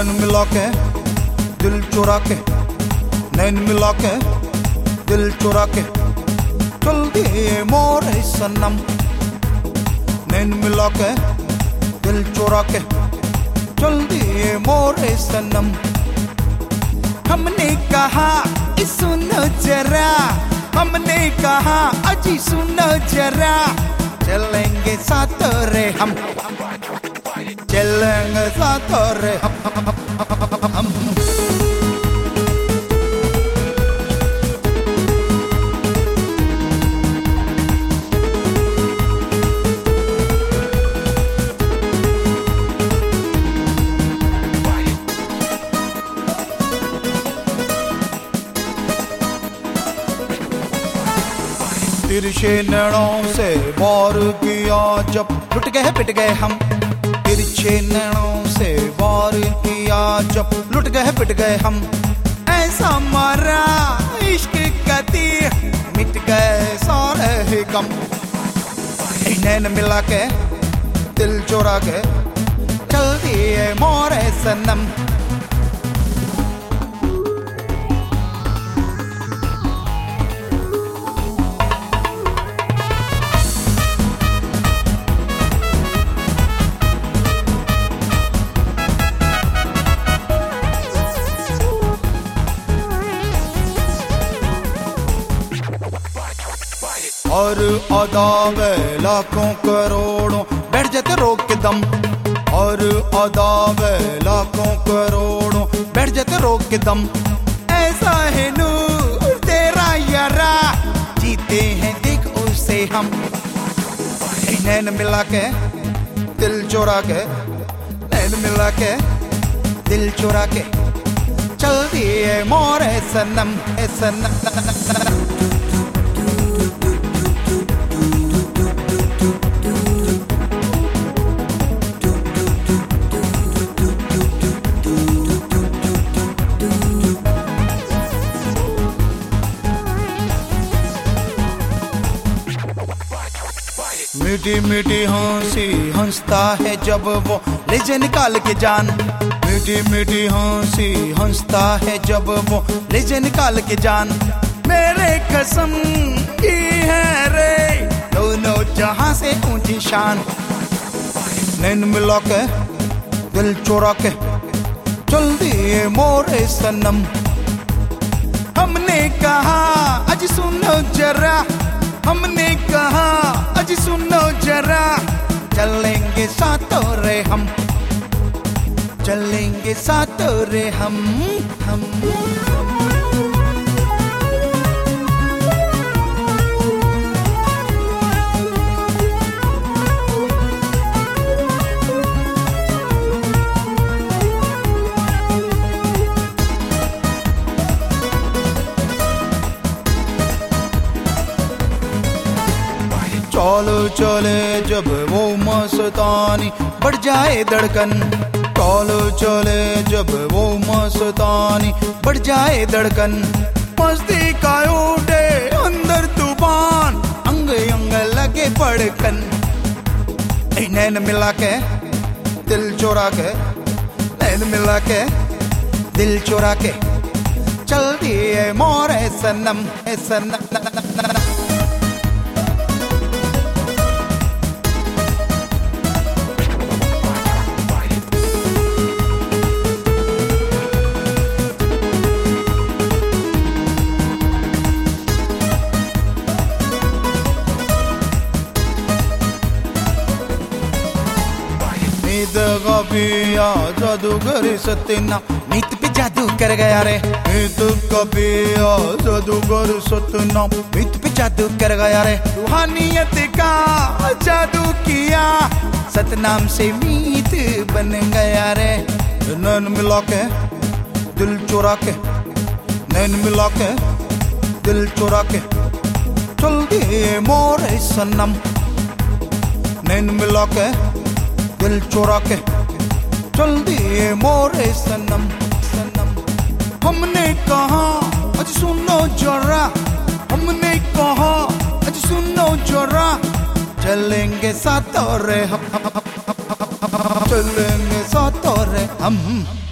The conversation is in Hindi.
नैन मिला के दिल चुरा के, नैन मिला के दिल चुरा के चल दिए मोरे सनम। नैन मिला के दिल चुरा के चल दिए मोरे सनम। हमने कहा सुनो जरा, हमने कहा अजी सुनो जरा, चलेंगे साथ रे हम, चलेंगे साथ रे हम। तिरछे नैनों से वार किया जब लुट गए पिट गए हम। तिरछे नैनों से वार किया जब लुट गए पिट गए हम। ऐसा मारा इश्क का तीर मिट गए सारे गम। नैन मिला के दिल चुरा के चल दिए मोरे सनम। और अदावे लाखों करोड़ों बैठ जाते रोक के दम। और अदावे लाखों करोड़ों बैठ जाते रोक के दम। ऐसा है नूर तेरा यारा, जीते हैं देख उससे हम। नैन मिला के दिल चुरा के, नैन मिला के दिल चुरा के चल दिए मोरे सनम, सनम। मीठी मीठी हंसी हंसता है जब वो ले जाए निकाल के जान। मीठी मीठी हंसी हंसता है जब वो ले जाए निकाल के जान। मेरे कसम की है रे दोनों जहां से ऊंची शान। नैन मिला के दिल चुरा के चल दिए मोरे सनम। हमने कहा अज सुनो जरा, हमने कहा अज सुनो जरा, चलेंगे साथ रे हम, चलेंगे साथ रे हम। चलो चले जब वो मस्तानी बढ़ जाए धड़कन। चलो चले जब वो मस्तानी बढ़ जाए धड़कन। मस्ती का उठे अंदर तूफान, अंग अंग लगे पड़कन। नैन मिला के दिल चुरा के, नैन मिला के दिल चुरा के चल दिए मोरे सनम, सनम। कबिया जादूगर सतना नीत पे जादू कर गया रे। नीत कबिया जादूगर सतना नीत पे जादू कर गया रे। रूहानियत का जादू किया सतनाम से मीत बन गया रे। नैन मिला के दिल चुरा के, नैन मिला के दिल चुरा के चल दिए मोरे सनम। नैन मिला के दिल चुरा के चल दिए मोरे सनम, सनम। हमने कहा अज सुनो जरा, हमने कहा अज सुनो जरा, चलेंगे साथ रे हम, चलेंगे साथ रे हम।